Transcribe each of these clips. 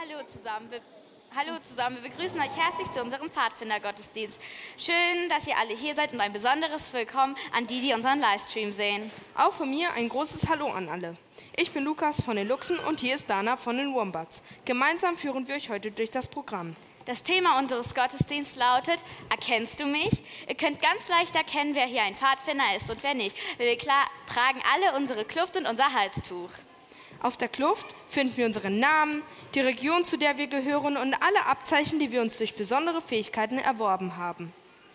Hallo zusammen, wir begrüßen euch herzlich zu unserem Pfadfinder-Gottesdienst. Schön, dass ihr alle hier seid und ein besonderes Willkommen an die unseren Livestream sehen. Auch von mir ein großes Hallo an alle. Ich bin Lukas von den Luchsen und hier ist Dana von den Wombats. Gemeinsam führen wir euch heute durch das Programm. Das Thema unseres Gottesdienstes lautet, erkennst du mich? Ihr könnt ganz leicht erkennen, wer hier ein Pfadfinder ist und wer nicht. Wir tragen alle unsere Kluft und unser Halstuch. Auf der Kluft finden wir unseren Namen, die Region, zu der wir gehören und alle Abzeichen, die wir uns durch besondere Fähigkeiten erworben haben.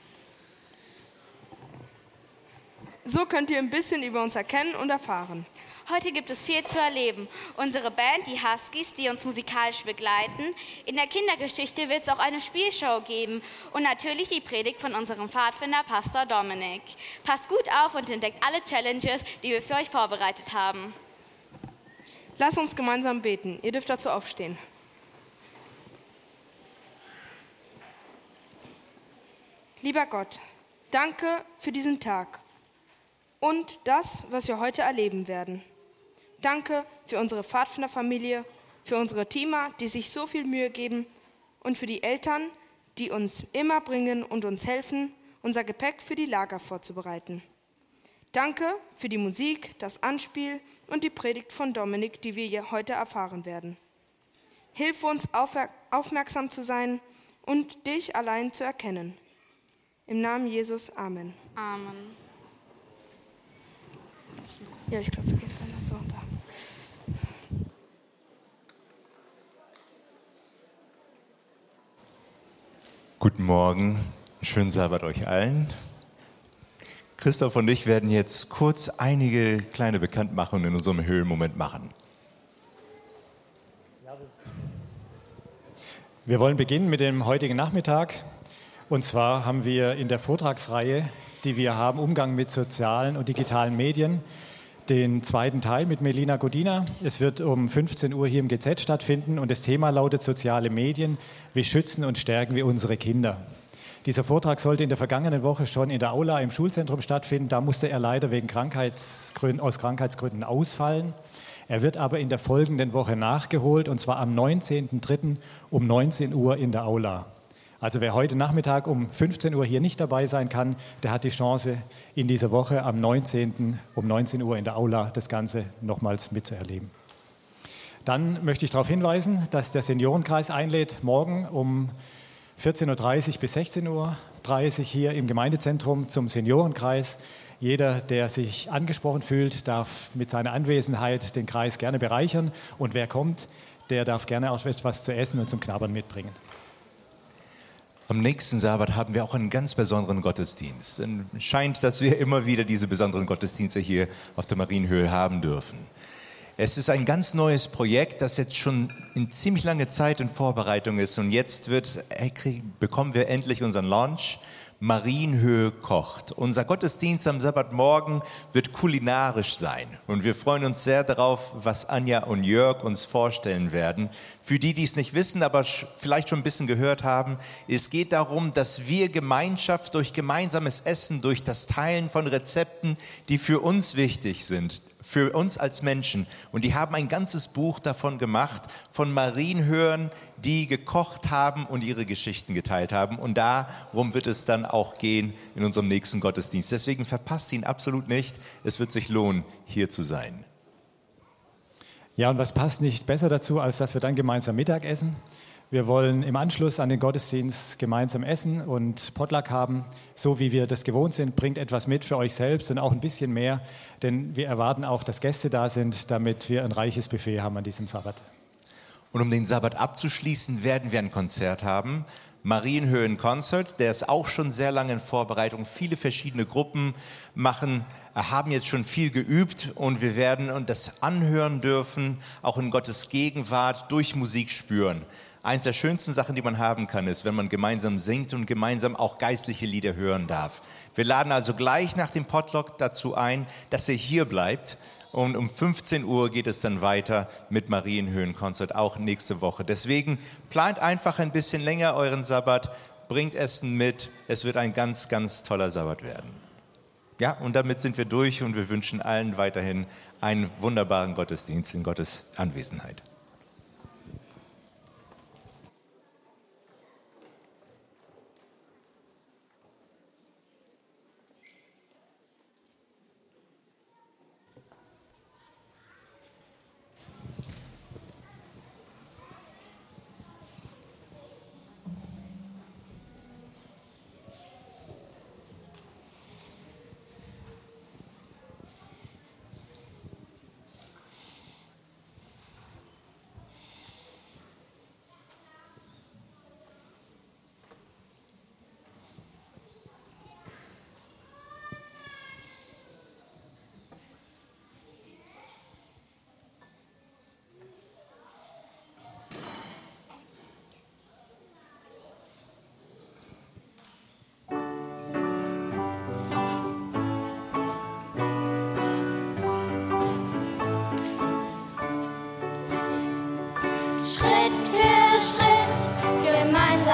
So könnt ihr ein bisschen über uns erkennen und erfahren. Heute gibt es viel zu erleben. Unsere Band, die Huskies, die uns musikalisch begleiten. In der Kindergeschichte wird es auch eine Spielshow geben. Und natürlich die Predigt von unserem Pfadfinder, Pastor Dominik. Passt gut auf und entdeckt alle Challenges, die wir für euch vorbereitet haben. Lasst uns gemeinsam beten. Ihr dürft dazu aufstehen. Lieber Gott, danke für diesen Tag und das, was wir heute erleben werden. Danke für unsere Pfadfinderfamilie, für unsere Teamer, die sich so viel Mühe geben und für die Eltern, die uns immer bringen und uns helfen, unser Gepäck für die Lager vorzubereiten. Danke für die Musik, das Anspiel und die Predigt von Dominik, die wir heute erfahren werden. Hilf uns, aufmerksam zu sein und dich allein zu erkennen. Im Namen Jesus, Amen. Amen. Ja, ich glaube, wir gehen weiter so da. Guten Morgen, schönen Sabbat euch allen. Christoph und ich werden jetzt kurz einige kleine Bekanntmachungen in unserem Höhlenmoment machen. Wir wollen beginnen mit dem heutigen Nachmittag. Und zwar haben wir in der Vortragsreihe, die wir haben, Umgang mit sozialen und digitalen Medien, den zweiten Teil mit Melina Godina. Es wird um 15 Uhr hier im GZ stattfinden und das Thema lautet soziale Medien. Wie schützen und stärken wir unsere Kinder? Dieser Vortrag sollte in der vergangenen Woche schon in der Aula im Schulzentrum stattfinden. Da musste er leider aus Krankheitsgründen ausfallen. Er wird aber in der folgenden Woche nachgeholt, und zwar am 19.03. um 19 Uhr in der Aula. Also wer heute Nachmittag um 15 Uhr hier nicht dabei sein kann, der hat die Chance, in dieser Woche am 19. um 19 Uhr in der Aula das Ganze nochmals mitzuerleben. Dann möchte ich darauf hinweisen, dass der Seniorenkreis einlädt, morgen um 14.30 Uhr bis 16.30 Uhr hier im Gemeindezentrum zum Seniorenkreis. Jeder, der sich angesprochen fühlt, darf mit seiner Anwesenheit den Kreis gerne bereichern. Und wer kommt, der darf gerne auch etwas zu essen und zum Knabbern mitbringen. Am nächsten Sabbat haben wir auch einen ganz besonderen Gottesdienst. Es scheint, dass wir immer wieder diese besonderen Gottesdienste hier auf der Marienhöhe haben dürfen. Es ist ein ganz neues Projekt, das jetzt schon in ziemlich lange Zeit in Vorbereitung ist. Und jetzt bekommen wir endlich unseren Launch. Marienhöhe kocht. Unser Gottesdienst am Sabbatmorgen wird kulinarisch sein. Und wir freuen uns sehr darauf, was Anja und Jörg uns vorstellen werden. Für die, die es nicht wissen, aber vielleicht schon ein bisschen gehört haben, es geht darum, dass wir Gemeinschaft durch gemeinsames Essen, durch das Teilen von Rezepten, die für uns wichtig sind, für uns als Menschen. Und die haben ein ganzes Buch davon gemacht, von Marienhöhern, die gekocht haben und ihre Geschichten geteilt haben. Und darum wird es dann auch gehen in unserem nächsten Gottesdienst. Deswegen verpasst ihn absolut nicht. Es wird sich lohnen, hier zu sein. Ja, und was passt nicht besser dazu, als dass wir dann gemeinsam Mittag essen? Wir wollen im Anschluss an den Gottesdienst gemeinsam essen und Potluck haben, so wie wir das gewohnt sind. Bringt etwas mit für euch selbst und auch ein bisschen mehr, denn wir erwarten auch, dass Gäste da sind, damit wir ein reiches Buffet haben an diesem Sabbat. Und um den Sabbat abzuschließen, werden wir ein Konzert haben. Marienhöhen Concert, der ist auch schon sehr lange in Vorbereitung. Viele verschiedene Gruppen haben jetzt schon viel geübt und wir werden das anhören dürfen, auch in Gottes Gegenwart durch Musik spüren. Eins der schönsten Sachen, die man haben kann, ist, wenn man gemeinsam singt und gemeinsam auch geistliche Lieder hören darf. Wir laden also gleich nach dem Potluck dazu ein, dass ihr hier bleibt. Und um 15 Uhr geht es dann weiter mit Marienhöhen-Konzert, auch nächste Woche. Deswegen plant einfach ein bisschen länger euren Sabbat, bringt Essen mit. Es wird ein ganz, ganz toller Sabbat werden. Ja, und damit sind wir durch und wir wünschen allen weiterhin einen wunderbaren Gottesdienst in Gottes Anwesenheit.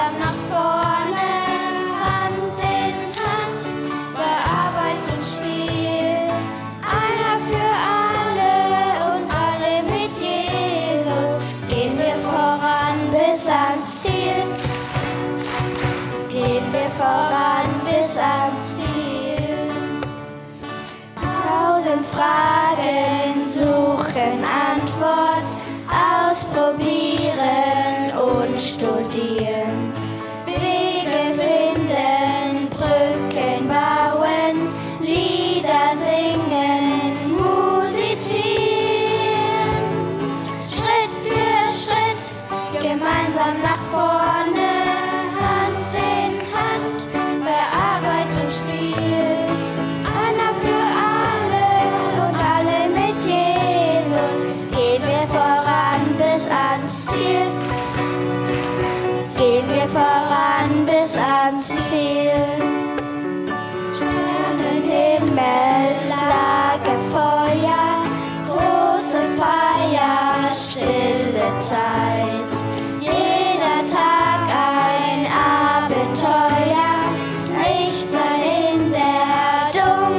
gemeinsam nach vorne, Hand in Hand, bei Arbeit und Spiel. Einer für alle und alle mit Jesus, gehen wir voran bis ans Ziel. Gehen wir voran bis ans Ziel. 1000 Fragen suchen Antwort, ausprobieren und studieren. Wege finden, Brücken bauen, Lieder singen, musizieren. Schritt für Schritt, gemeinsam nach vorne, Hand in Hand, bei Arbeit und Spiel. Einer für alle und alle mit Jesus, gehen wir voran bis ans Ziel. Gehen wir voran bis ans Ziel. Sternenhimmel, Lagerfeuer, große Feier, stille Zeit. Jeder Tag ein Abenteuer, Lichter in der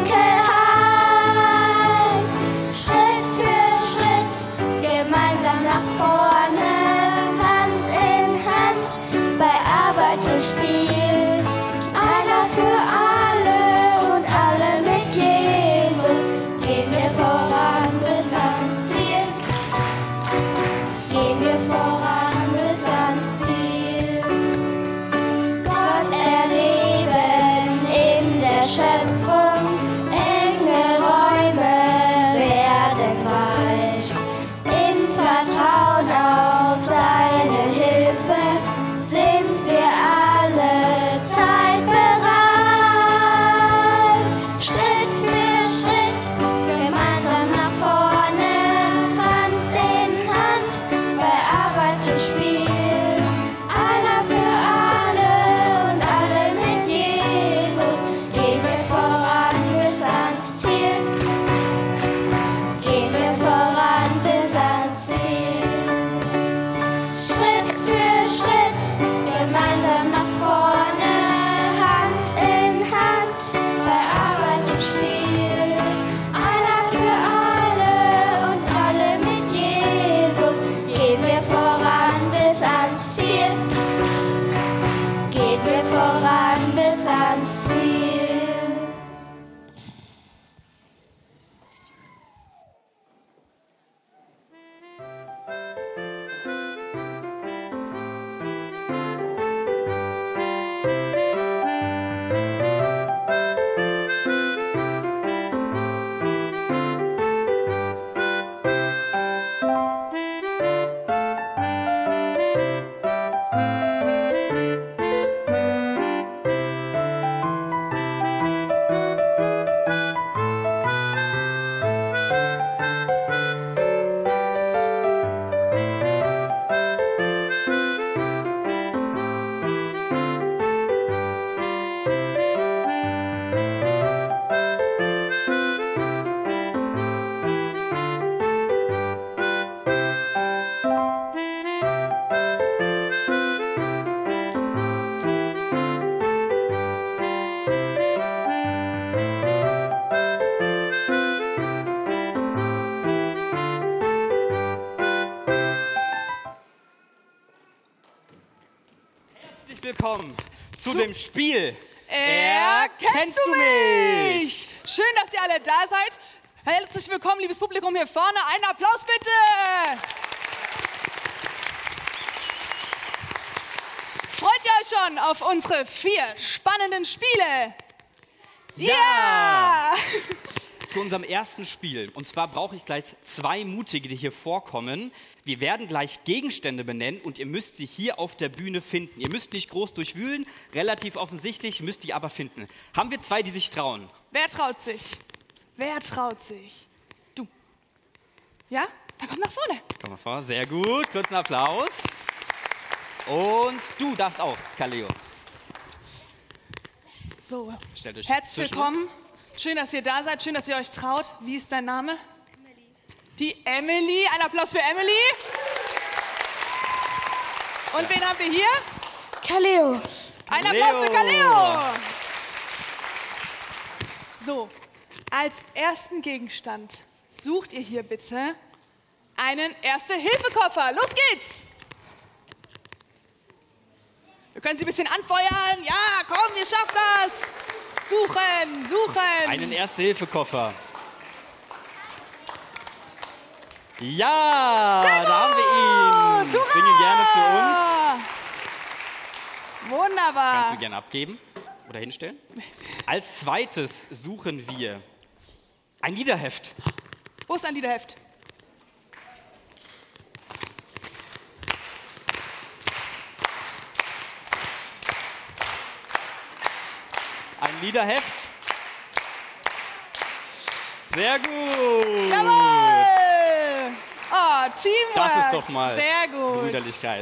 Dunkelheit. Schritt für Schritt, gemeinsam nach vorne, Hand in Hand, bei Arbeit und Spiel. Einer für alle und alle mit Jesus, gehen wir voran bis ans Ziel. Gehen wir voran bis ans Ziel. Gott erleben in der Schöpfung, enge Räume werden weit. In Vertrauen auf seine Hilfe sind wir alle Zeit bereit. Schritt für Schritt, gemeinsam nach vorne, Hand in Hand, bei Arbeit und Spiel. Einer für alle und alle mit Jesus, gehen wir voran bis ans Ziel. Gehen wir voran bis ans Ziel. Schritt für Schritt, gemeinsam nach vorne, Hand in Hand, bei Arbeit und Spiel. Einer für alle und alle mit Jesus, gehen wir voran bis ans Ziel. Gehen wir voran bis ans Ziel. Willkommen zu dem Spiel. Erkennst du mich? Schön, dass ihr alle da seid. Herzlich willkommen, liebes Publikum hier vorne. Einen Applaus bitte. Freut ihr euch schon auf unsere 4 spannenden Spiele? Ja! Zu unserem ersten Spiel. Und zwar brauche ich gleich 2 Mutige, die hier vorkommen. Wir werden gleich Gegenstände benennen und ihr müsst sie hier auf der Bühne finden. Ihr müsst nicht groß durchwühlen, relativ offensichtlich, müsst ihr aber finden. Haben wir 2, die sich trauen? Wer traut sich? Wer traut sich? Du. Ja? Dann komm nach vorne. Komm mal vor, sehr gut. Kurzen Applaus. Und du darfst auch, Kaleo. So, Stellt euch herzlich zwischen willkommen. uns. Schön, dass ihr da seid. Schön, dass ihr euch traut. Wie ist dein Name? Emily. Die Emily. Ein Applaus für Emily. Und wen haben wir hier? Kaleo. Ein Applaus für Kaleo. So, als ersten Gegenstand sucht ihr hier bitte einen Erste-Hilfe-Koffer. Los geht's! Wir können sie ein bisschen anfeuern. Ja, komm, ihr schafft das. Suchen, suchen. Einen Erste-Hilfe-Koffer. Ja, da haben wir ihn. Hurra! Bring ihn gerne zu uns. Wunderbar. Kannst du gerne abgeben oder hinstellen. Als zweites suchen wir ein Liederheft. Wo ist ein Liederheft? Ein Liederheft. Sehr gut. Jawohl! Oh, Teamwork. Das ist doch mal sehr gut. Brüderlichkeit.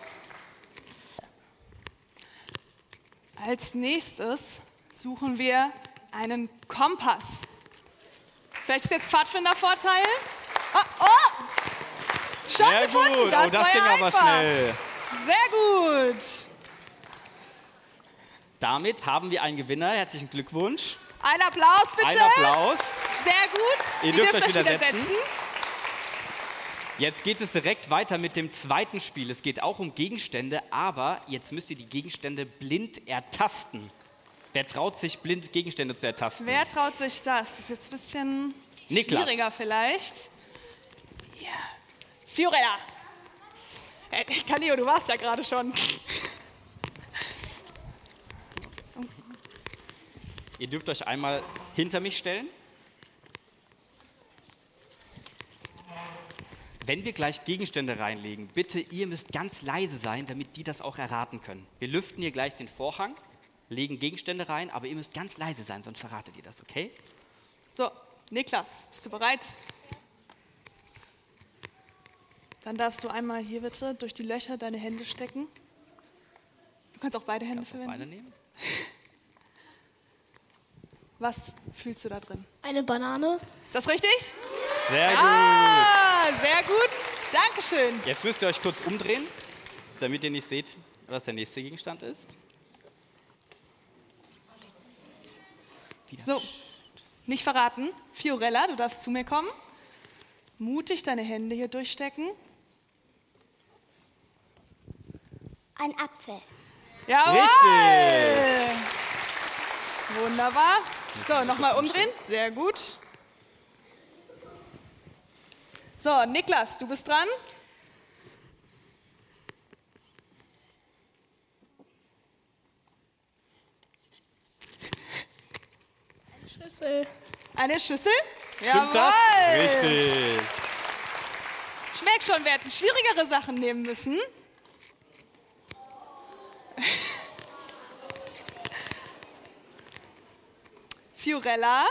Als nächstes suchen wir einen Kompass. Vielleicht ist jetzt Pfadfindervorteil. Oh, oh! Schon Sehr gefunden. gut. Das, Oh, das war ging ja aber einfach. schnell. Sehr gut. Damit haben wir einen Gewinner. Herzlichen Glückwunsch. Ein Applaus bitte. Ein Applaus. Sehr gut. Ihr dürft euch wieder setzen. Jetzt geht es direkt weiter mit dem zweiten Spiel. Es geht auch um Gegenstände, aber jetzt müsst ihr die Gegenstände blind ertasten. Wer traut sich, blind Gegenstände zu ertasten? Wer traut sich das? Das ist jetzt ein bisschen Niklas. schwieriger vielleicht. Ja. Fiorella. Kaleo, du warst ja gerade schon. Ihr dürft euch einmal hinter mich stellen. Wenn wir gleich Gegenstände reinlegen, bitte, ihr müsst ganz leise sein, damit die das auch erraten können. Wir lüften hier gleich den Vorhang, legen Gegenstände rein, aber ihr müsst ganz leise sein, sonst verratet ihr das, okay? So, Niklas, bist du bereit? Dann darfst du einmal hier bitte durch die Löcher deine Hände stecken. Du kannst auch beide Hände verwenden. Beide nehmen. Was fühlst du da drin? Eine Banane. Ist das richtig? Sehr gut. Ah, sehr gut. Dankeschön. Jetzt müsst ihr euch kurz umdrehen, damit ihr nicht seht, was der nächste Gegenstand ist. So, nicht verraten. Fiorella, du darfst zu mir kommen. Mutig deine Hände hier durchstecken. Ein Apfel. Jawohl! Richtig. Wunderbar. So, nochmal umdrehen. Sehr gut. So, Niklas, du bist dran. Schlüssel. Eine Schüssel. Stimmt das? Richtig. Ich merke schon, wir hätten schwierigere Sachen nehmen müssen. Fiorella.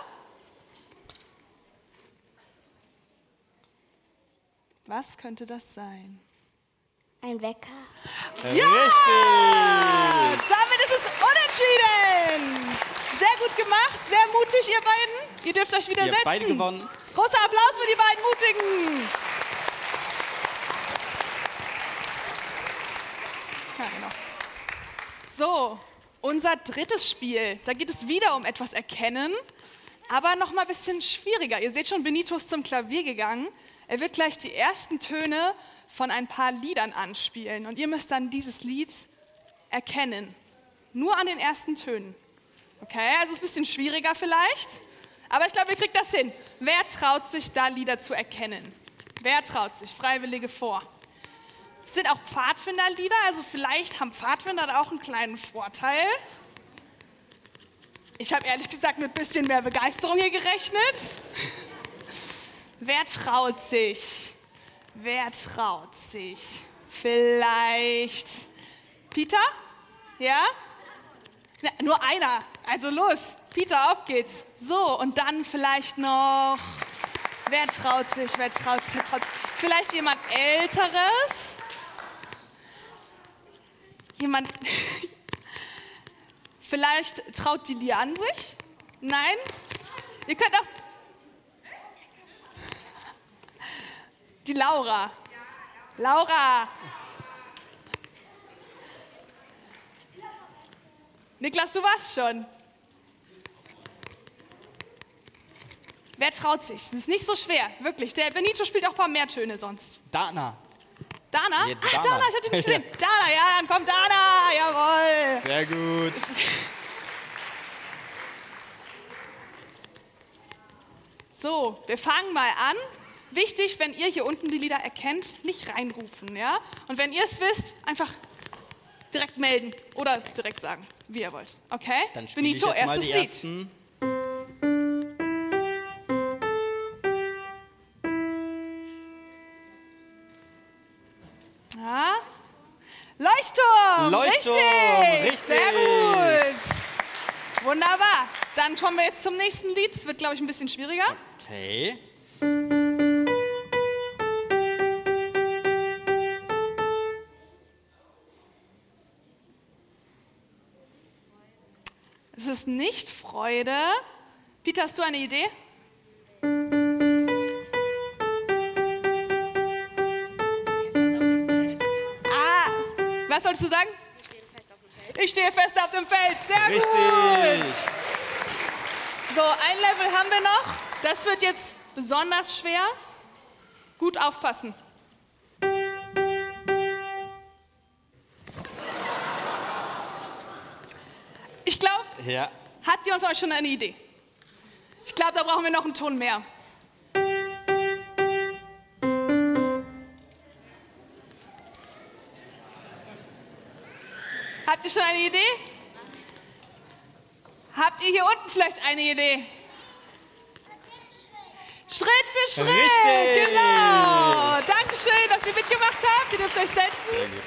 Was könnte das sein? Ein Wecker. Richtig. Damit ist es unentschieden. Sehr gut gemacht, sehr mutig, ihr beiden. Ihr dürft euch wieder Ihr setzen. habt beide gewonnen. Großer Applaus für die beiden Mutigen. Ja, genau. So, unser drittes Spiel. Da geht es wieder um etwas erkennen, aber noch mal ein bisschen schwieriger. Ihr seht schon, Benito ist zum Klavier gegangen. Er wird gleich die ersten Töne von ein paar Liedern anspielen und ihr müsst dann dieses Lied erkennen. Nur an den ersten Tönen. Okay, also ist ein bisschen schwieriger vielleicht, aber ich glaube, ihr kriegt das hin. Wer traut sich, da Lieder zu erkennen? Wer traut sich? Freiwillige vor. Es sind auch Pfadfinderlieder, also vielleicht haben Pfadfinder da auch einen kleinen Vorteil. Ich habe ehrlich gesagt mit ein bisschen mehr Begeisterung hier gerechnet. Wer traut sich? Wer traut sich? Vielleicht Peter? Ja? Na, nur einer. Also los, Peter, auf geht's. So, und dann vielleicht noch, wer traut sich, wer traut sich, wer traut sich? Vielleicht jemand Älteres? Jemand, vielleicht traut die Lian sich? Nein? Ihr könnt auch, die Laura. Laura. Niklas, du warst schon. Wer traut sich? Das ist nicht so schwer, wirklich. Der Benito spielt auch ein paar mehr Töne sonst. Dana. Dana? Nee, Ach, Dana. Dana, ich hatte nicht gesehen. Dana, ja, dann kommt Dana, jawohl. Sehr gut. So, wir fangen mal an. Wichtig, wenn ihr hier unten die Lieder erkennt, nicht reinrufen, ja? Und wenn ihr es wisst, einfach direkt melden oder direkt sagen, wie ihr wollt. Okay? Dann spiele ich Benito, jetzt mal erstes die Lied. ersten. Ja. Leuchtturm! Leuchtturm, richtig. Sehr gut! Wunderbar. Dann kommen wir jetzt zum nächsten Lied. Das wird, glaube ich, ein bisschen schwieriger. Okay. Es ist nicht Freude. Peter, hast du eine Idee? Was sollst du sagen? Ich stehe fest auf dem Feld. Sehr Richtig. gut. So, ein Level haben wir noch. Das wird jetzt besonders schwer. Gut aufpassen. Ich glaube, Ja. hat jemand von euch schon eine Idee? Ich glaube, da brauchen wir noch einen Ton mehr. Habt ihr schon eine Idee? Habt ihr hier unten vielleicht eine Idee? Schritt für Schritt, Richtig. genau. Dankeschön, dass ihr mitgemacht habt. Ihr dürft euch setzen.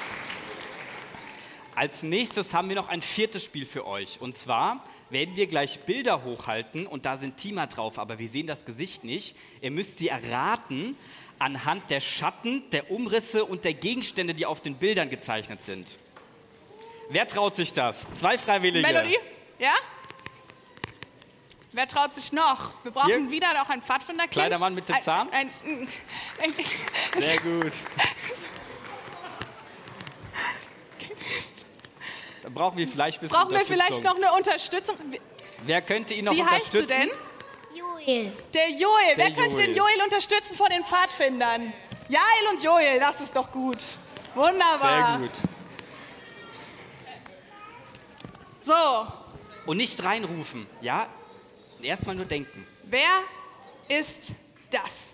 Als nächstes haben wir noch ein viertes Spiel für euch. Und zwar werden wir gleich Bilder hochhalten und da sind Teamer drauf, aber wir sehen das Gesicht nicht. Ihr müsst sie erraten anhand der Schatten, der Umrisse und der Gegenstände, die auf den Bildern gezeichnet sind. Wer traut sich das? 2 Freiwillige. Melodie? Ja? Wer traut sich noch? Wir brauchen Hier. wieder noch einen Pfadfinderkind. Kleiner Mann mit dem Zahn. Sehr gut. Dann brauchen wir vielleicht ein bisschen Brauchen wir vielleicht Unterstützung. noch eine Unterstützung? Wer könnte ihn noch Wie heißt du unterstützen? denn? Joel. Der Joel. Wer könnte Joel. den Joel unterstützen von den Pfadfindern? Jael und Joel, das ist doch gut. Wunderbar. Sehr gut. So, Und nicht reinrufen, ja? Erstmal nur denken. wer ist das?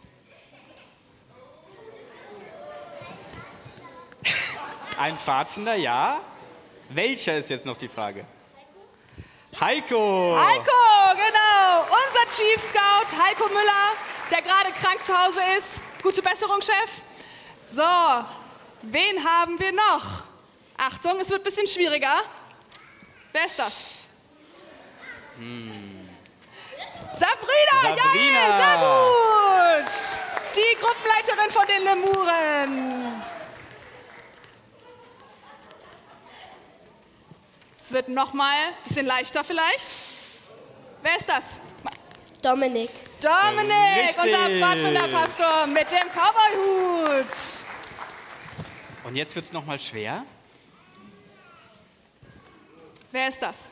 Ein Pfadfinder, ja. Welcher ist jetzt noch die Frage? Heiko. Heiko, genau. Unser Chief Scout, Heiko Müller, der gerade krank zu Hause ist. Gute Besserung, Chef. So, wen haben wir noch? Achtung, es wird ein bisschen schwieriger. Wer ist das? Sabrina, Sabrina. Jael, sehr gut. Die Gruppenleiterin von den Lemuren. Es wird noch mal ein bisschen leichter vielleicht. Wer ist das? Dominik. Dominik, Richtig. unser Pfadfinderpastor mit dem Cowboyhut. Und jetzt wird es nochmal schwer. Wer ist das?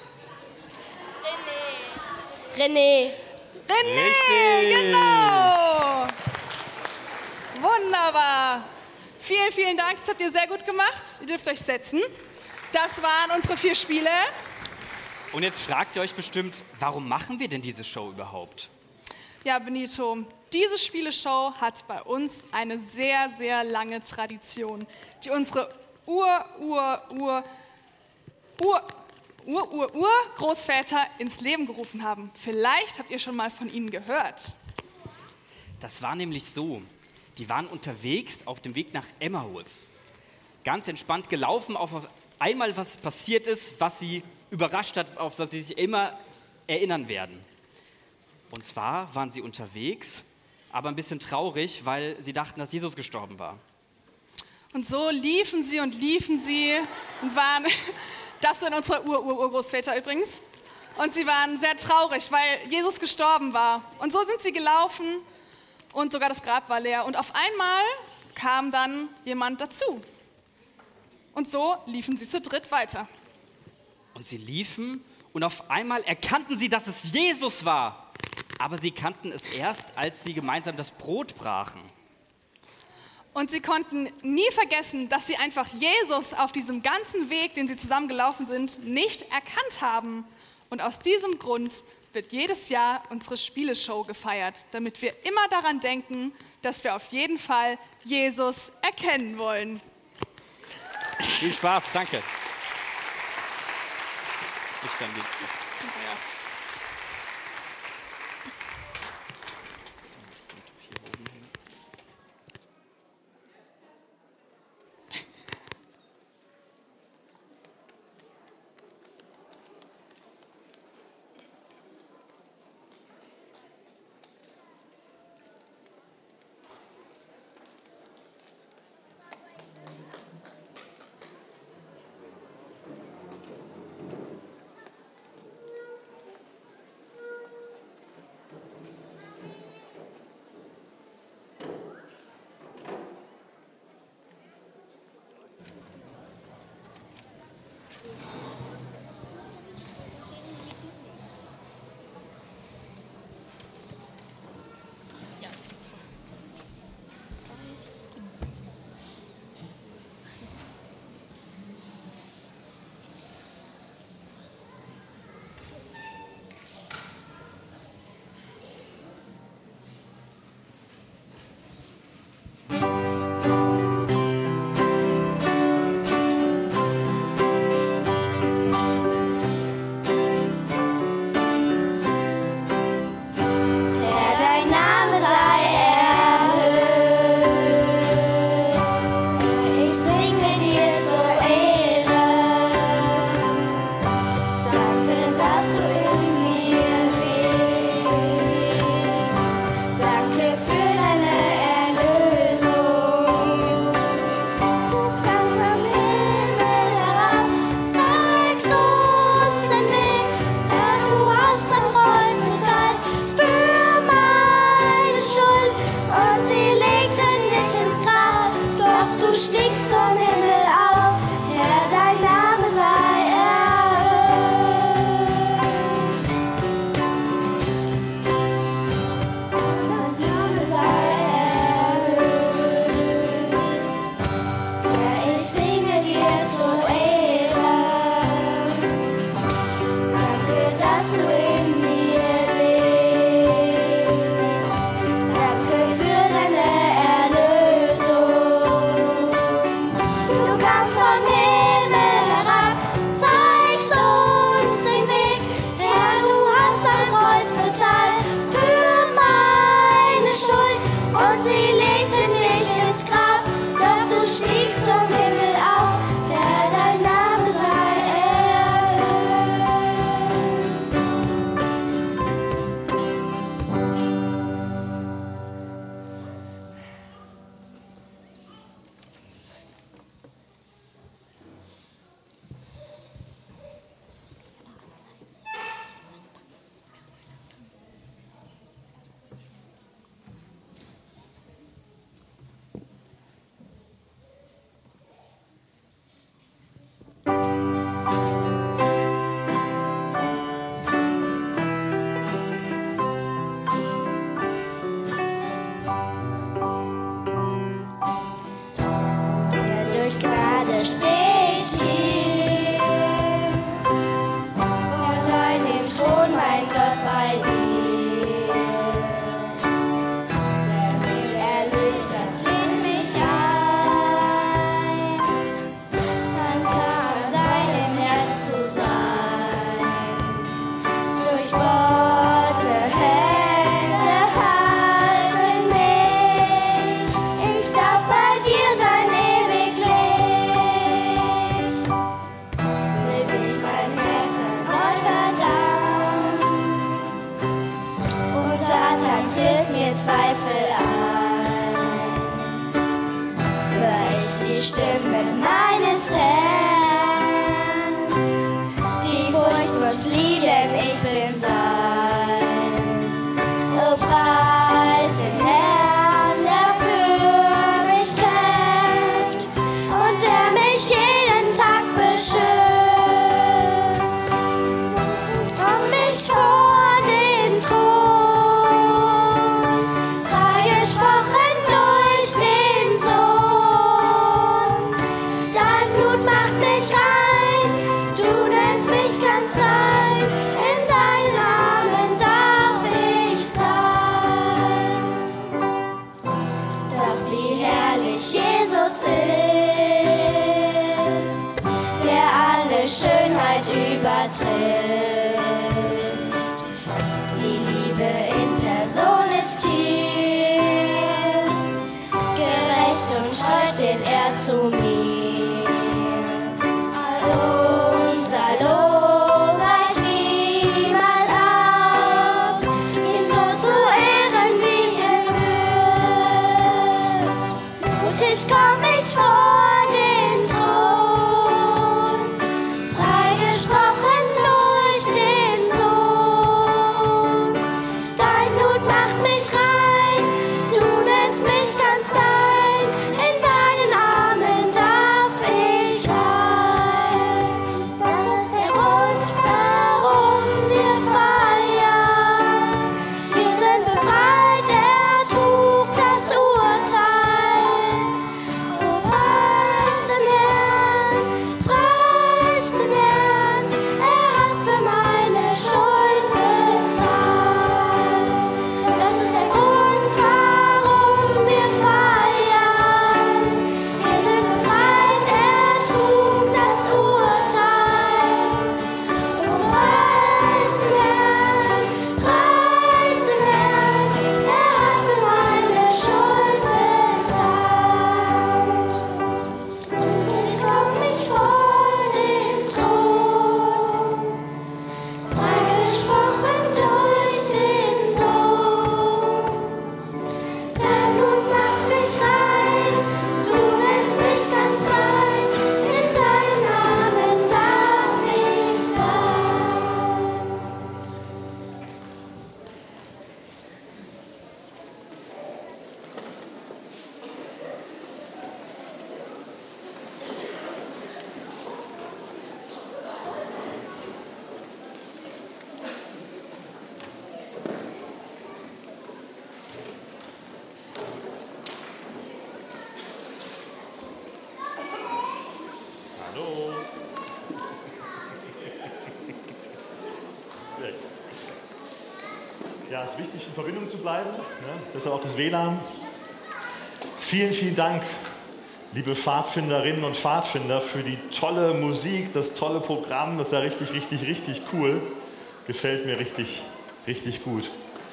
René. René, Richtig. genau. Wunderbar. Vielen, vielen Dank, das habt ihr sehr gut gemacht. Ihr dürft euch setzen. Das waren unsere 4 Spiele. Und jetzt fragt ihr euch bestimmt, warum machen wir denn diese Show überhaupt? Ja, Benito, diese Spieleshow hat bei uns eine sehr, sehr lange Tradition, die unsere Urgroßväter ins Leben gerufen haben. Vielleicht habt ihr schon mal von ihnen gehört. Das war nämlich so, die waren unterwegs auf dem Weg nach Emmaus. Ganz entspannt gelaufen, auf einmal was passiert ist, was sie überrascht hat, auf das sie sich immer erinnern werden. Und zwar waren sie unterwegs, aber ein bisschen traurig, weil sie dachten, dass Jesus gestorben war. Und so liefen sie und waren, das sind unsere Urgroßväter übrigens, und sie waren sehr traurig, weil Jesus gestorben war. Und so sind sie gelaufen und sogar das Grab war leer. Und auf einmal kam dann jemand dazu. Und so liefen sie zu dritt weiter. Und sie liefen und auf einmal erkannten sie, dass es Jesus war. Aber sie kannten es erst, als sie gemeinsam das Brot brachen. Und sie konnten nie vergessen, dass sie einfach Jesus auf diesem ganzen Weg, den sie zusammen gelaufen sind, nicht erkannt haben. Und aus diesem Grund wird jedes Jahr unsere Spieleshow gefeiert, damit wir immer daran denken, dass wir auf jeden Fall Jesus erkennen wollen. Viel Spaß, danke. Ich kann nicht. Zweifel ein. Hör ich die Stimme meines Herrn. Die Furcht muss fliehen, denn ich bin sein. Oh, preis den Herrn, der für mich kämpft und der mich jeden Tag beschützt. übertrifft. Die Liebe in Person ist hier, gerecht und treu steht er zu mir. Unser Lob reicht niemals aus, ihn so zu ehren, wie es ihm gebührt. Mutig komm ich vor den Thron, freigesprochen durch den Sohn. Dein Blut macht mich rein, du nennst mich ganz dein, in deinen Armen darf ich sein. Das ist der Grund, warum wir feiern. Wir sind befreit, er trug das Urteil. Oh, preist den Herrn, er hat für meine Schuld bezahlt. Das ist der Grund, warum wir feiern. Wir sind befreit, er trug das Urteil. Oh, preist den Herrn, er hat für meine Schuld bezahlt. Und ich komm nicht vor den Thron, freigesprochen durch den Sohn. Dein Blut macht mich rein, du nennst mich ganz rein, in deinen Armen darf ich sein. Hallo. Ja, es ist wichtig, in Verbindung zu bleiben. Ne? Deshalb auch das WLAN. Vielen, vielen Dank, liebe Pfadfinderinnen und Pfadfinder, für die tolle Musik, das tolle Programm. Das ist ja richtig, richtig, richtig cool. Gefällt mir richtig, richtig gut.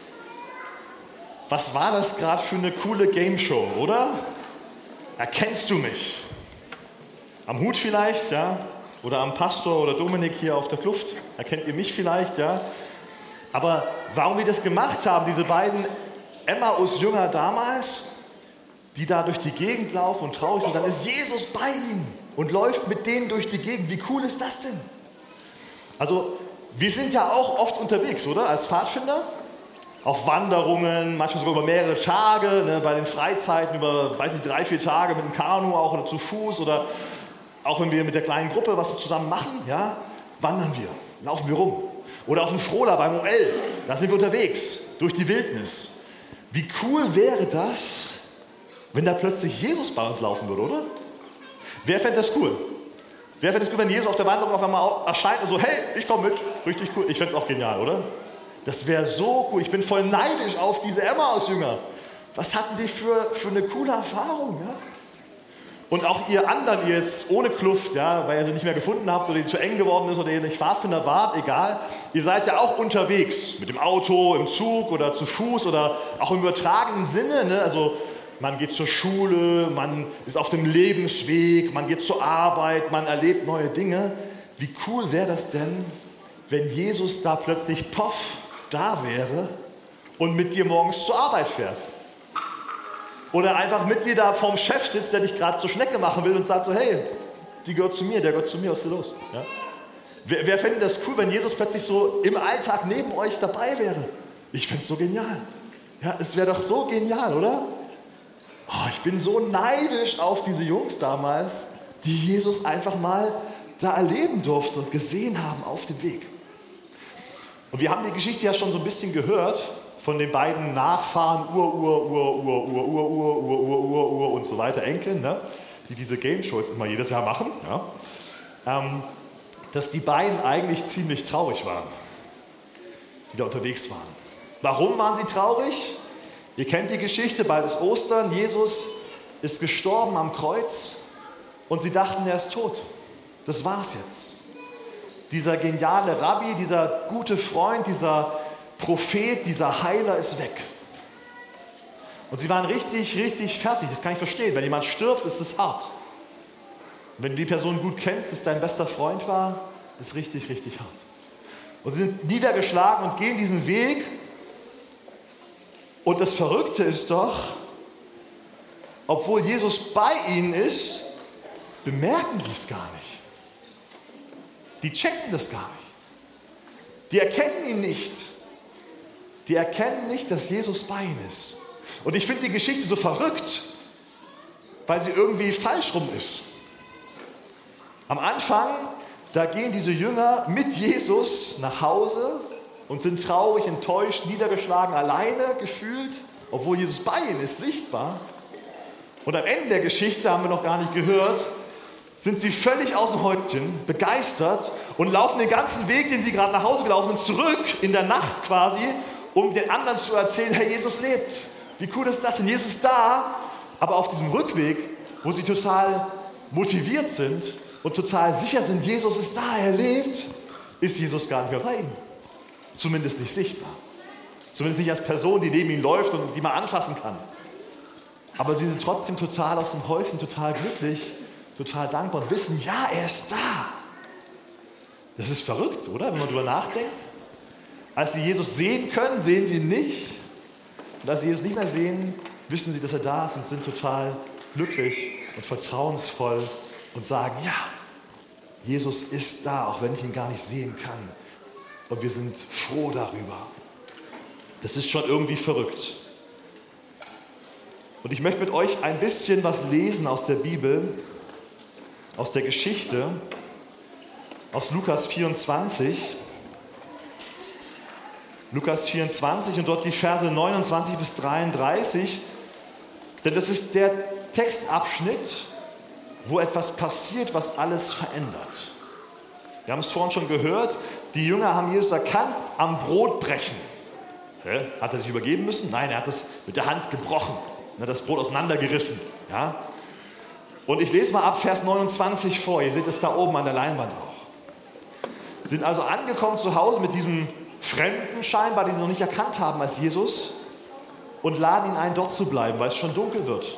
Was war das gerade für eine coole Game-Show, oder? Erkennst du mich? Am Hut vielleicht, ja? Oder am Pastor oder Dominik hier auf der Kluft. Erkennt ihr mich vielleicht, ja? Aber warum wir das gemacht haben, diese beiden Emmaus-Jünger damals, die da durch die Gegend laufen und traurig sind, dann ist Jesus bei ihnen und läuft mit denen durch die Gegend. Wie cool ist das denn? Also, wir sind ja auch oft unterwegs, oder? Als Pfadfinder. Auf Wanderungen, manchmal sogar über mehrere Tage, ne? Bei den Freizeiten über, 3-4 Tage mit dem Kanu auch oder zu Fuß oder auch wenn wir mit der kleinen Gruppe was zusammen machen, ja, wandern wir, laufen wir rum. Oder auf dem Frohla beim OL, da sind wir unterwegs, durch die Wildnis. Wie cool wäre das, wenn da plötzlich Jesus bei uns laufen würde, oder? Wer fände das cool? Wer fände es gut, wenn Jesus auf der Wanderung auf einmal erscheint und so, hey, ich komme mit, richtig cool. Ich fände es auch genial, oder? Das wäre so cool. Ich bin voll neidisch auf diese Emmaus-Jünger. Was hatten die für eine coole Erfahrung, ja? Und auch ihr anderen, ihr jetzt ohne Kluft, ja, weil ihr sie nicht mehr gefunden habt oder ihr zu eng geworden ist oder ihr nicht Pfadfinder wart, egal. Ihr seid ja auch unterwegs, mit dem Auto, im Zug oder zu Fuß oder auch im übertragenen Sinne. Ne? Also man geht zur Schule, man ist auf dem Lebensweg, man geht zur Arbeit, man erlebt neue Dinge. Wie cool wäre das denn, wenn Jesus da plötzlich poff da wäre und mit dir morgens zur Arbeit fährt? Oder einfach mit dir da vorm Chef sitzt, der dich gerade zur Schnecke machen will und sagt so, hey, die gehört zu mir, der gehört zu mir, was ist hier los? Ja? Wer fände das cool, wenn Jesus plötzlich so im Alltag neben euch dabei wäre? Ich fände es so genial. Ja, es wäre doch so genial, oder? Oh, ich bin so neidisch auf diese Jungs damals, die Jesus einfach mal da erleben durften und gesehen haben auf dem Weg. Und wir haben die Geschichte ja schon so ein bisschen gehört von den beiden Nachfahren, Ur und so weiter, Enkeln, ne? Die diese Game Shows immer jedes Jahr machen, ja? Dass die beiden eigentlich ziemlich traurig waren, die da unterwegs waren. Warum waren sie traurig? Ihr kennt die Geschichte, bald ist Ostern, Jesus ist gestorben am Kreuz und sie dachten, er ist tot. Das war's jetzt. dieser geniale Rabbi, dieser gute Freund, dieser Prophet, dieser Heiler ist weg. Und sie waren richtig, richtig fertig. Das kann ich verstehen. Wenn jemand stirbt, ist es hart. Und wenn du die Person gut kennst, dass dein bester Freund war, ist richtig, richtig hart. Und sie sind niedergeschlagen und gehen diesen Weg. Und das Verrückte ist doch, obwohl Jesus bei ihnen ist, bemerken die es gar nicht. Die checken das gar nicht. Die erkennen ihn nicht. Die erkennen nicht, dass Jesus bei ihnen ist. Und ich finde die Geschichte so verrückt, weil sie irgendwie falsch rum ist. Am Anfang, da gehen diese Jünger mit Jesus nach Hause und sind traurig, enttäuscht, niedergeschlagen, alleine gefühlt, obwohl Jesus bei ihnen ist, sichtbar. Und am Ende der Geschichte, haben wir noch gar nicht gehört, sind sie völlig aus dem Häutchen, begeistert und laufen den ganzen Weg, den sie gerade nach Hause gelaufen sind, zurück in der Nacht quasi, um den anderen zu erzählen, hey, Jesus lebt. Wie cool ist das denn? Jesus ist da. Aber auf diesem Rückweg, wo sie total motiviert sind und total sicher sind, Jesus ist da, er lebt, ist Jesus gar nicht mehr bei ihnen. Zumindest nicht sichtbar. Zumindest nicht als Person, die neben ihnen läuft und die man anfassen kann. Aber sie sind trotzdem total aus dem Häuschen, total glücklich, total dankbar und wissen, ja, er ist da. Das ist verrückt, oder? Wenn man darüber nachdenkt. Als sie Jesus sehen können, sehen sie ihn nicht. Und als sie Jesus nicht mehr sehen, wissen sie, dass er da ist und sind total glücklich und vertrauensvoll und sagen, ja, Jesus ist da, auch wenn ich ihn gar nicht sehen kann. Und wir sind froh darüber. Das ist schon irgendwie verrückt. Und ich möchte mit euch ein bisschen was lesen aus der Bibel, aus der Geschichte, aus Lukas 24. Lukas 24 und dort die Verse 29 bis 33. Denn das ist der Textabschnitt, wo etwas passiert, was alles verändert. Wir haben es vorhin schon gehört, die Jünger haben Jesus erkannt am Brotbrechen. Hat er sich übergeben müssen? Nein, er hat es mit der Hand gebrochen. Er hat das Brot auseinandergerissen. Ja? Und ich lese mal ab Vers 29 vor. Ihr seht es da oben an der Leinwand auch. Sind also angekommen zu Hause mit diesem Fremden scheinbar, den sie noch nicht erkannt haben als Jesus, und laden ihn ein, dort zu bleiben, weil es schon dunkel wird.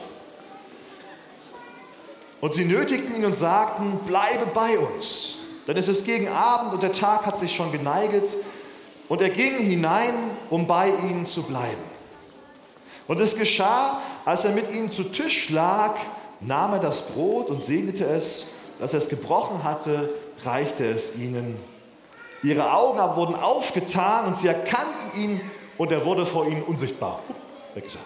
Und sie nötigten ihn und sagten, bleibe bei uns, denn es ist gegen Abend und der Tag hat sich schon geneiget. Und er ging hinein, um bei ihnen zu bleiben. Und es geschah, als er mit ihnen zu Tisch lag, nahm er das Brot und segnete es. Als er es gebrochen hatte, reichte es ihnen. Ihre Augen aber wurden aufgetan und sie erkannten ihn und er wurde vor ihnen unsichtbar. Weggesagt.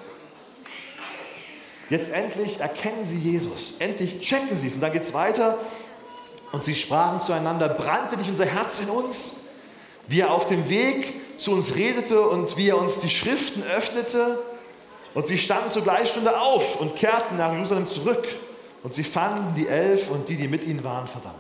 Jetzt endlich erkennen sie Jesus, endlich checken sie es. Und dann geht es weiter und sie sprachen zueinander, brannte nicht unser Herz in uns, wie er auf dem Weg zu uns redete und wie er uns die Schriften öffnete. Und sie standen zur gleichen Stunde auf und kehrten nach Jerusalem zurück. Und sie fanden die 11 und die mit ihnen waren, versammelt.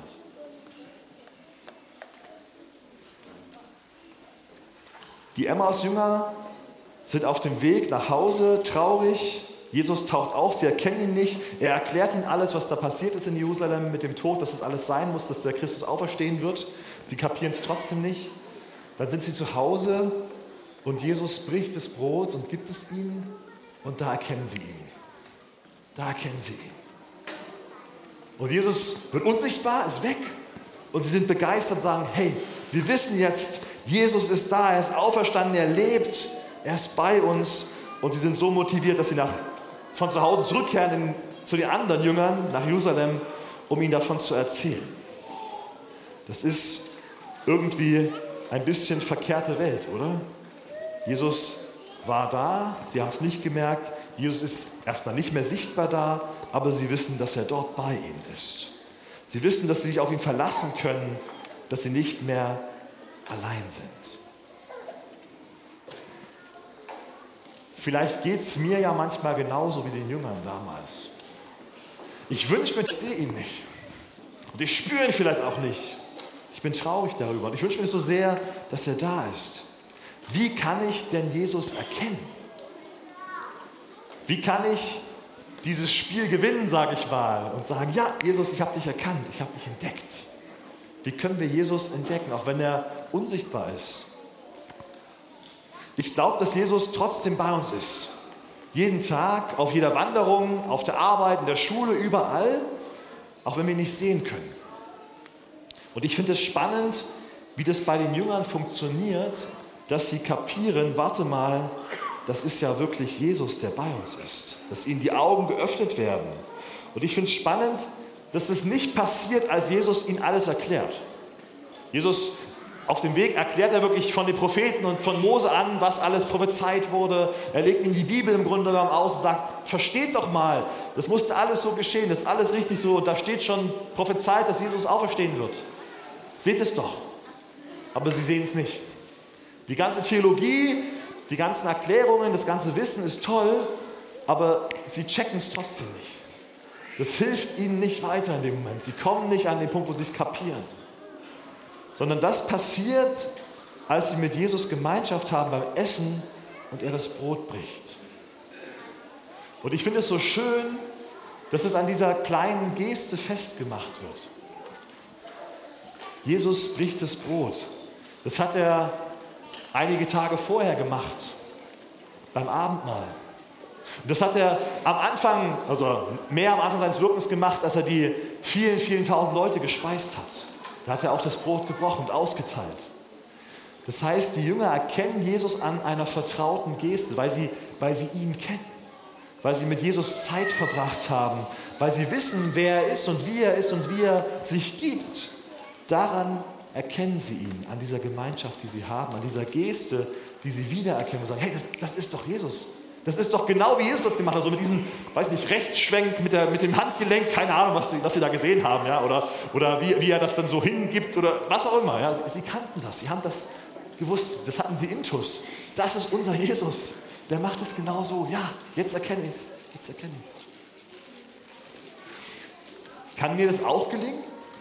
Die Emmaus-Jünger sind auf dem Weg nach Hause, traurig. Jesus taucht auf, sie erkennen ihn nicht. Er erklärt ihnen alles, was da passiert ist in Jerusalem mit dem Tod, dass es alles sein muss, dass der Christus auferstehen wird. Sie kapieren es trotzdem nicht. Dann sind sie zu Hause und Jesus bricht das Brot und gibt es ihnen und da erkennen sie ihn. Da erkennen sie ihn. Und Jesus wird unsichtbar, ist weg und sie sind begeistert und sagen, hey, wir wissen jetzt, Jesus ist da, er ist auferstanden, er lebt, er ist bei uns und sie sind so motiviert, dass sie von zu Hause zurückkehren zu den anderen Jüngern nach Jerusalem, um ihnen davon zu erzählen. Das ist irgendwie ein bisschen verkehrte Welt, oder? Jesus war da, sie haben es nicht gemerkt, Jesus ist erstmal nicht mehr sichtbar da, aber sie wissen, dass er dort bei ihnen ist. Sie wissen, dass sie sich auf ihn verlassen können, dass sie nicht mehr allein sind. Vielleicht geht es mir ja manchmal genauso wie den Jüngern damals. Ich wünsche mir, ich sehe ihn nicht. Und ich spüre ihn vielleicht auch nicht. Ich bin traurig darüber. Und ich wünsche mir so sehr, dass er da ist. Wie kann ich denn Jesus erkennen? Wie kann ich dieses Spiel gewinnen, sage ich mal, und sagen, ja, Jesus, ich habe dich erkannt, ich habe dich entdeckt. Wie können wir Jesus entdecken, auch wenn er unsichtbar ist? Ich glaube, dass Jesus trotzdem bei uns ist. Jeden Tag, auf jeder Wanderung, auf der Arbeit, in der Schule, überall, auch wenn wir ihn nicht sehen können. Und ich finde es spannend, wie das bei den Jüngern funktioniert, dass sie kapieren, warte mal, das ist ja wirklich Jesus, der bei uns ist. Dass ihnen die Augen geöffnet werden. Und ich finde es spannend, dass es nicht passiert, als Jesus ihnen alles erklärt. Jesus auf dem Weg erklärt er wirklich von den Propheten und von Mose an, was alles prophezeit wurde. Er legt ihnen die Bibel im Grunde genommen aus und sagt, versteht doch mal, das musste alles so geschehen, das ist alles richtig so. Und da steht schon prophezeit, dass Jesus auferstehen wird. Seht es doch. Aber sie sehen es nicht. Die ganze Theologie, die ganzen Erklärungen, das ganze Wissen ist toll, aber sie checken es trotzdem nicht. Das hilft ihnen nicht weiter in dem Moment. Sie kommen nicht an den Punkt, wo sie es kapieren. Sondern das passiert, als sie mit Jesus Gemeinschaft haben beim Essen und er das Brot bricht. Und ich finde es so schön, dass es an dieser kleinen Geste festgemacht wird. Jesus bricht das Brot. Das hat er einige Tage vorher gemacht, beim Abendmahl. Und das hat er am Anfang, also mehr am Anfang seines Wirkens gemacht, als er die vielen, vielen tausend Leute gespeist hat. Da hat er auch das Brot gebrochen und ausgeteilt. Das heißt, die Jünger erkennen Jesus an einer vertrauten Geste, weil sie ihn kennen, weil sie mit Jesus Zeit verbracht haben, weil sie wissen, wer er ist und wie er sich gibt. Daran erkennen sie ihn, an dieser Gemeinschaft, die sie haben, an dieser Geste, die sie wiedererkennen und sagen, hey, das ist doch Jesus. Das ist doch genau wie Jesus das gemacht hat, so mit diesem, weiß nicht, Rechtsschwenk mit dem Handgelenk, keine Ahnung, was sie da gesehen haben, ja, oder wie er das dann so hingibt oder was auch immer. Ja. Sie kannten das, sie haben das gewusst, das hatten sie intus. Das ist unser Jesus, der macht es genau so. Ja, jetzt erkenne ich es, Kann mir das auch gelingen?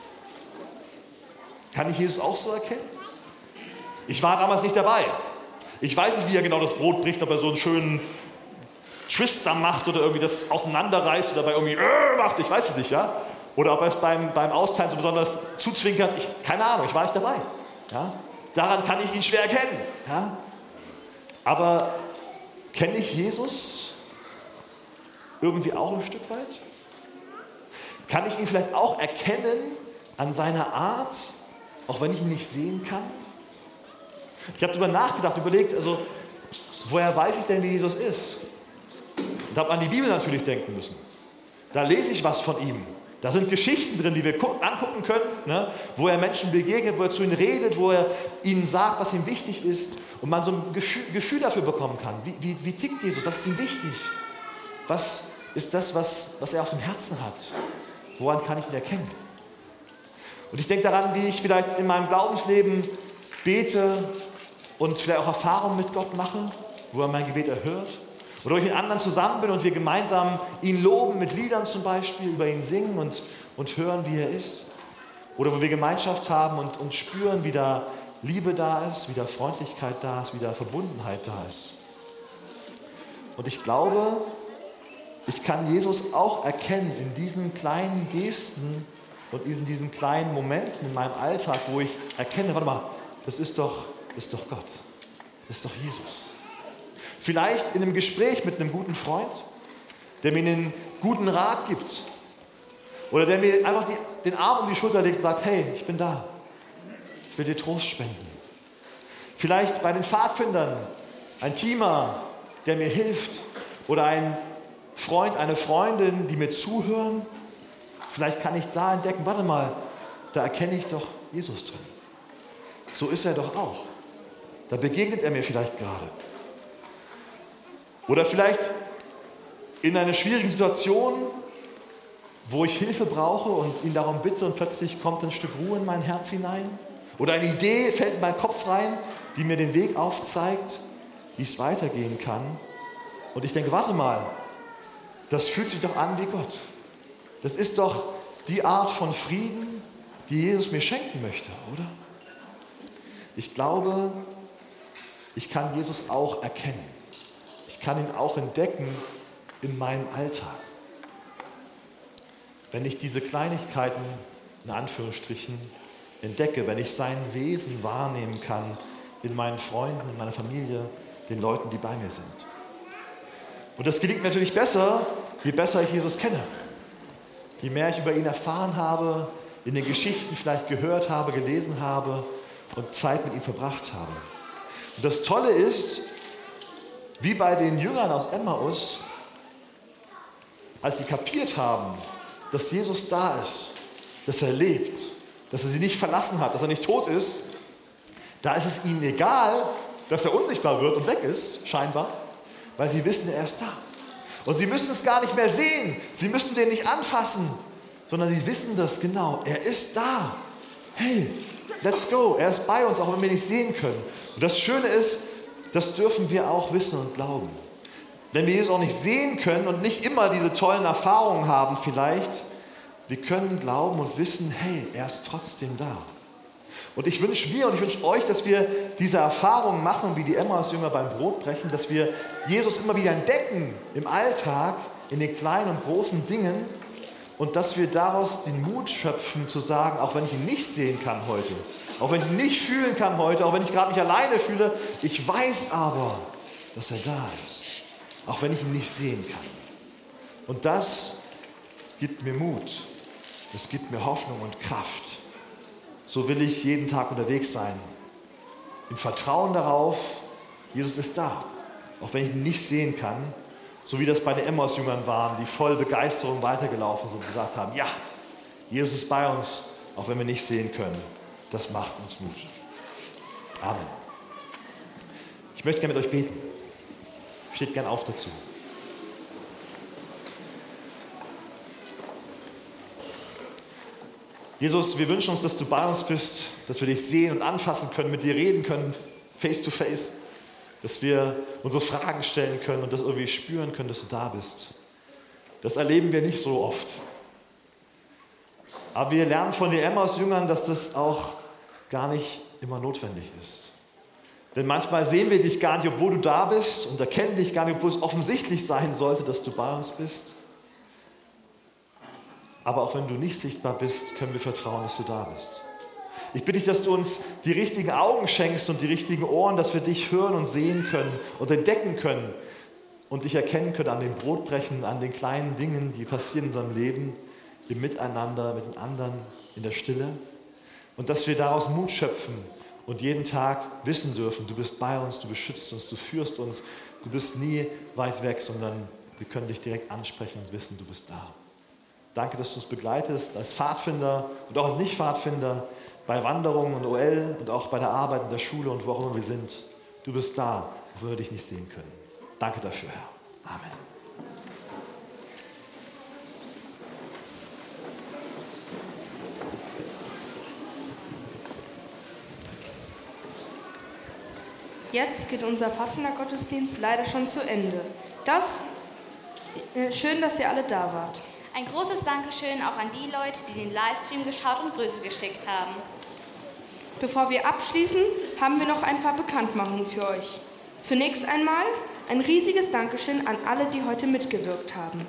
Kann ich Jesus auch so erkennen? Ich war damals nicht dabei. Ich weiß nicht, wie er genau das Brot bricht, ob er so einen schönen Twist da macht oder irgendwie das auseinanderreißt oder bei irgendwie macht, ich weiß es nicht, ja? Oder ob er es beim Austeilen so besonders zuzwinkert, keine Ahnung, ich war nicht dabei. Ja? Daran kann ich ihn schwer erkennen. Ja? Aber kenne ich Jesus irgendwie auch ein Stück weit? Kann ich ihn vielleicht auch erkennen an seiner Art, auch wenn ich ihn nicht sehen kann? Ich habe darüber nachgedacht, überlegt, also woher weiß ich denn, wie Jesus ist? Und habe an die Bibel natürlich denken müssen. Da lese ich was von ihm. Da sind Geschichten drin, die wir angucken können, ne? Wo er Menschen begegnet, wo er zu ihnen redet, wo er ihnen sagt, was ihm wichtig ist und man so ein Gefühl dafür bekommen kann. Wie tickt Jesus? Was ist ihm wichtig? Was ist das, was er auf dem Herzen hat? Woran kann ich ihn erkennen? Und ich denke daran, wie ich vielleicht in meinem Glaubensleben bete und vielleicht auch Erfahrungen mit Gott mache, wo er mein Gebet erhört. Oder wo ich mit anderen zusammen bin und wir gemeinsam ihn loben, mit Liedern zum Beispiel, über ihn singen und hören, wie er ist. Oder wo wir Gemeinschaft haben und spüren, wie da Liebe da ist, wie da Freundlichkeit da ist, wie da Verbundenheit da ist. Und ich glaube, ich kann Jesus auch erkennen in diesen kleinen Gesten und in diesen kleinen Momenten in meinem Alltag, wo ich erkenne, warte mal, das ist doch Gott, das ist doch Jesus. Vielleicht in einem Gespräch mit einem guten Freund, der mir einen guten Rat gibt. Oder der mir einfach den Arm um die Schulter legt und sagt, hey, ich bin da. Ich will dir Trost spenden. Vielleicht bei den Pfadfindern ein Teamer, der mir hilft. Oder ein Freund, eine Freundin, die mir zuhören. Vielleicht kann ich da entdecken, warte mal, da erkenne ich doch Jesus drin. So ist er doch auch. Da begegnet er mir vielleicht gerade. Oder vielleicht in einer schwierigen Situation, wo ich Hilfe brauche und ihn darum bitte und plötzlich kommt ein Stück Ruhe in mein Herz hinein. Oder eine Idee fällt in meinen Kopf rein, die mir den Weg aufzeigt, wie es weitergehen kann. Und ich denke, warte mal, das fühlt sich doch an wie Gott. Das ist doch die Art von Frieden, die Jesus mir schenken möchte, oder? Ich glaube, ich kann Jesus auch erkennen. Ich kann ihn auch entdecken in meinem Alltag. Wenn ich diese Kleinigkeiten, in Anführungsstrichen, entdecke, wenn ich sein Wesen wahrnehmen kann in meinen Freunden, in meiner Familie, den Leuten, die bei mir sind. Und das gelingt mir natürlich besser, je besser ich Jesus kenne. Je mehr ich über ihn erfahren habe, in den Geschichten vielleicht gehört habe, gelesen habe und Zeit mit ihm verbracht habe. Und das Tolle ist, wie bei den Jüngern aus Emmaus, als sie kapiert haben, dass Jesus da ist, dass er lebt, dass er sie nicht verlassen hat, dass er nicht tot ist, da ist es ihnen egal, dass er unsichtbar wird und weg ist, scheinbar, weil sie wissen, er ist da. Und sie müssen es gar nicht mehr sehen, sie müssen den nicht anfassen, sondern sie wissen das genau, er ist da. Hey, let's go, er ist bei uns, auch wenn wir nicht sehen können. Und das Schöne ist, das dürfen wir auch wissen und glauben. Wenn wir Jesus auch nicht sehen können und nicht immer diese tollen Erfahrungen haben vielleicht, wir können glauben und wissen, hey, er ist trotzdem da. Und ich wünsche mir und ich wünsche euch, dass wir diese Erfahrungen machen, wie die Emmaus-Jünger beim Brotbrechen, dass wir Jesus immer wieder entdecken im Alltag, in den kleinen und großen Dingen und dass wir daraus den Mut schöpfen zu sagen, auch wenn ich ihn nicht sehen kann heute, auch wenn ich ihn nicht fühlen kann heute, auch wenn ich gerade mich alleine fühle, ich weiß aber, dass er da ist, auch wenn ich ihn nicht sehen kann. Und das gibt mir Mut, es gibt mir Hoffnung und Kraft. So will ich jeden Tag unterwegs sein. Im Vertrauen darauf, Jesus ist da. Auch wenn ich ihn nicht sehen kann, so wie das bei den Emmaus-Jüngern waren, die voll Begeisterung weitergelaufen sind und gesagt haben, ja, Jesus ist bei uns, auch wenn wir nicht sehen können. Das macht uns Mut. Amen. Ich möchte gerne mit euch beten. Steht gern auf dazu. Jesus, wir wünschen uns, dass du bei uns bist, dass wir dich sehen und anfassen können, mit dir reden können, face to face, dass wir unsere Fragen stellen können und das irgendwie spüren können, dass du da bist. Das erleben wir nicht so oft. Aber wir lernen von den Emmaus-Jüngern, dass das auch gar nicht immer notwendig ist. Denn manchmal sehen wir dich gar nicht, obwohl du da bist und erkennen dich gar nicht, obwohl es offensichtlich sein sollte, dass du bei uns bist. Aber auch wenn du nicht sichtbar bist, können wir vertrauen, dass du da bist. Ich bitte dich, dass du uns die richtigen Augen schenkst und die richtigen Ohren, dass wir dich hören und sehen können und entdecken können und dich erkennen können an den Brotbrechen, an den kleinen Dingen, die passieren in unserem Leben, im Miteinander, mit den anderen, in der Stille. Und dass wir daraus Mut schöpfen und jeden Tag wissen dürfen, du bist bei uns, du beschützt uns, du führst uns, du bist nie weit weg, sondern wir können dich direkt ansprechen und wissen, du bist da. Danke, dass du uns begleitest als Pfadfinder und auch als Nicht-Pfadfinder bei Wanderungen und OL und auch bei der Arbeit in der Schule und wo auch immer wir sind. Du bist da, wo wir dich nicht sehen können. Danke dafür, Herr. Amen. Jetzt geht unser Pfadfinder-Gottesdienst leider schon zu Ende. Schön, dass ihr alle da wart. Ein großes Dankeschön auch an die Leute, die den Livestream geschaut und Grüße geschickt haben. Bevor wir abschließen, haben wir noch ein paar Bekanntmachungen für euch. Zunächst einmal ein riesiges Dankeschön an alle, die heute mitgewirkt haben.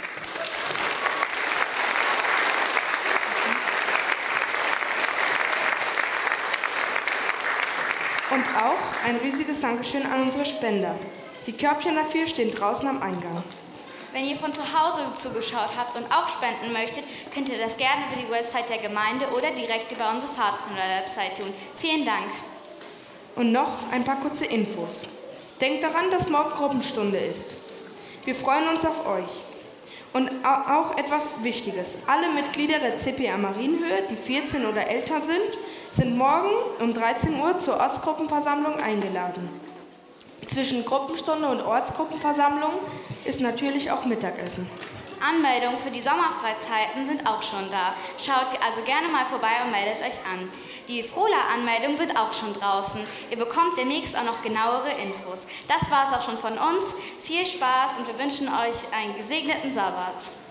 Und auch ein riesiges Dankeschön an unsere Spender. Die Körbchen dafür stehen draußen am Eingang. Wenn ihr von zu Hause zugeschaut habt und auch spenden möchtet, könnt ihr das gerne über die Website der Gemeinde oder direkt über unsere Pfadfinder-Website tun. Vielen Dank. Und noch ein paar kurze Infos. Denkt daran, dass morgen Gruppenstunde ist. Wir freuen uns auf euch. Und auch etwas Wichtiges. Alle Mitglieder der CPA Marienhöhe, die 14 oder älter sind morgen um 13 Uhr zur Ortsgruppenversammlung eingeladen. Zwischen Gruppenstunde und Ortsgruppenversammlung ist natürlich auch Mittagessen. Anmeldungen für die Sommerfreizeiten sind auch schon da. Schaut also gerne mal vorbei und meldet euch an. Die Frohla-Anmeldung sind auch schon draußen. Ihr bekommt demnächst auch noch genauere Infos. Das war es auch schon von uns. Viel Spaß und wir wünschen euch einen gesegneten Sabbat.